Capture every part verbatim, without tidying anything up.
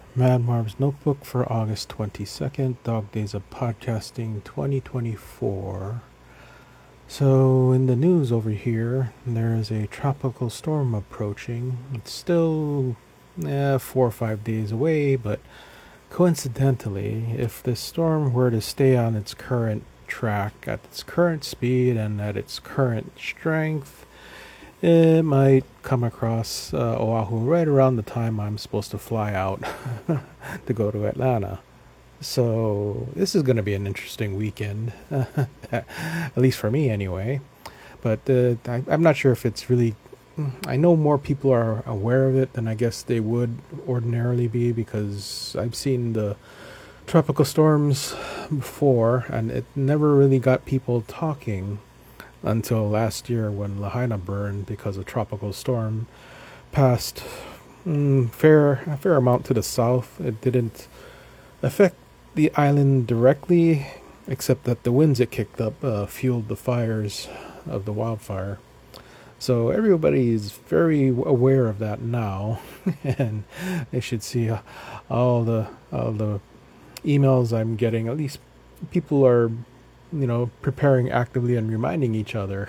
Mad Marv's Notebook for August twenty-second, Dog Days of Podcasting twenty twenty-four. So, in the news over here, there is a tropical storm approaching. It's still eh, four or five days away, but coincidentally, if this storm were to stay on its current track, at its current speed, and at its current strength, it might come across uh, Oahu right around the time I'm supposed to fly out to go to Atlanta. So this is going to be an interesting weekend, at least for me anyway. But uh, I, I'm not sure if it's really. I know more people are aware of it than I guess they would ordinarily be, because I've seen the tropical storms before, and it never really got people talking until last year when Lahaina burned because a tropical storm passed mm, fair a fair amount to the south. It didn't affect the island directly, except that the winds it kicked up uh, fueled the fires of the wildfire. So everybody is very aware of that now, and they should see uh, all the all the emails I'm getting. At least people are, you know, preparing actively and reminding each other.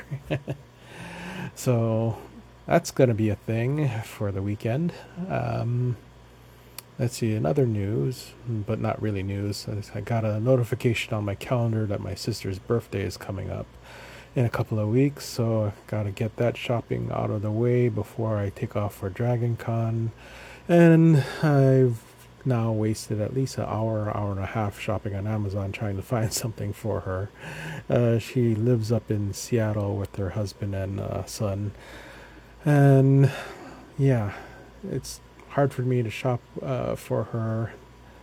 So that's going to be a thing for the weekend. Um, let's see, another news, but not really news. I got a notification on my calendar that my sister's birthday is coming up in a couple of weeks, so I got to get that shopping out of the way before I take off for Dragon Con. And I've now wasted at least an hour, hour and a half shopping on Amazon trying to find something for her. Uh, she lives up in Seattle with her husband and uh, son. And yeah, it's hard for me to shop uh, for her.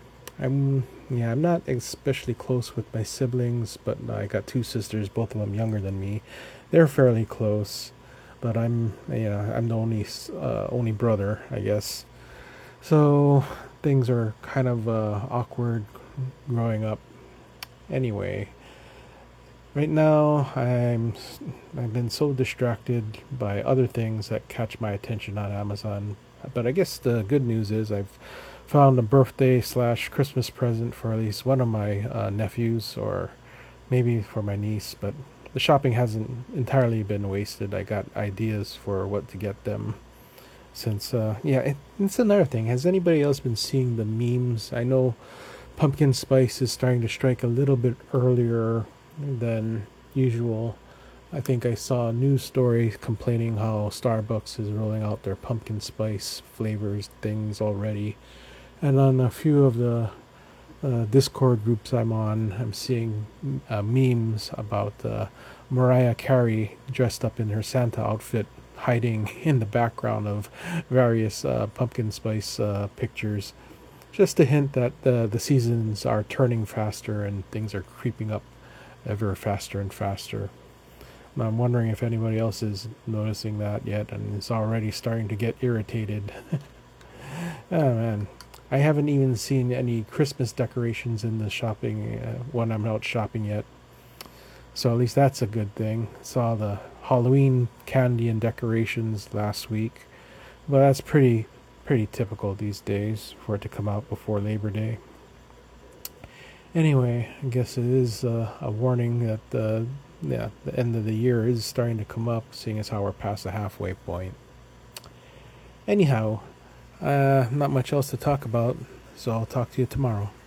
I'm yeah, I'm not especially close with my siblings, but I got two sisters, both of them younger than me. They're fairly close, but I'm you know I'm the only uh, only brother, I guess. So things are kind of uh, awkward growing up. Anyway, right now I'm I've been so distracted by other things that catch my attention on Amazon. But I guess the good news is I've found a birthday slash Christmas present for at least one of my uh, nephews, or maybe for my niece. But the shopping hasn't entirely been wasted. I got ideas for what to get them. Since, uh, yeah, it, it's another thing. Has anybody else been seeing the memes? I know pumpkin spice is starting to strike a little bit earlier than usual. I think I saw a news story complaining how Starbucks is rolling out their pumpkin spice flavors things already. And on a few of the uh, Discord groups I'm on, I'm seeing uh, memes about uh, Mariah Carey dressed up in her Santa outfit, hiding in the background of various uh, pumpkin spice uh, pictures, just to hint that uh, the seasons are turning faster and things are creeping up ever faster and faster. And I'm wondering if anybody else is noticing that yet and is already starting to get irritated. Oh man, I haven't even seen any Christmas decorations in the shopping uh, when I'm out shopping yet. So at least that's a good thing. Saw the Halloween candy and decorations last week, but that's pretty pretty typical these days for it to come out before Labor Day. Anyway, I guess it is uh, a warning that uh, yeah, the end of the year is starting to come up, seeing as how we're past the halfway point. Anyhow, uh, not much else to talk about, so I'll talk to you tomorrow.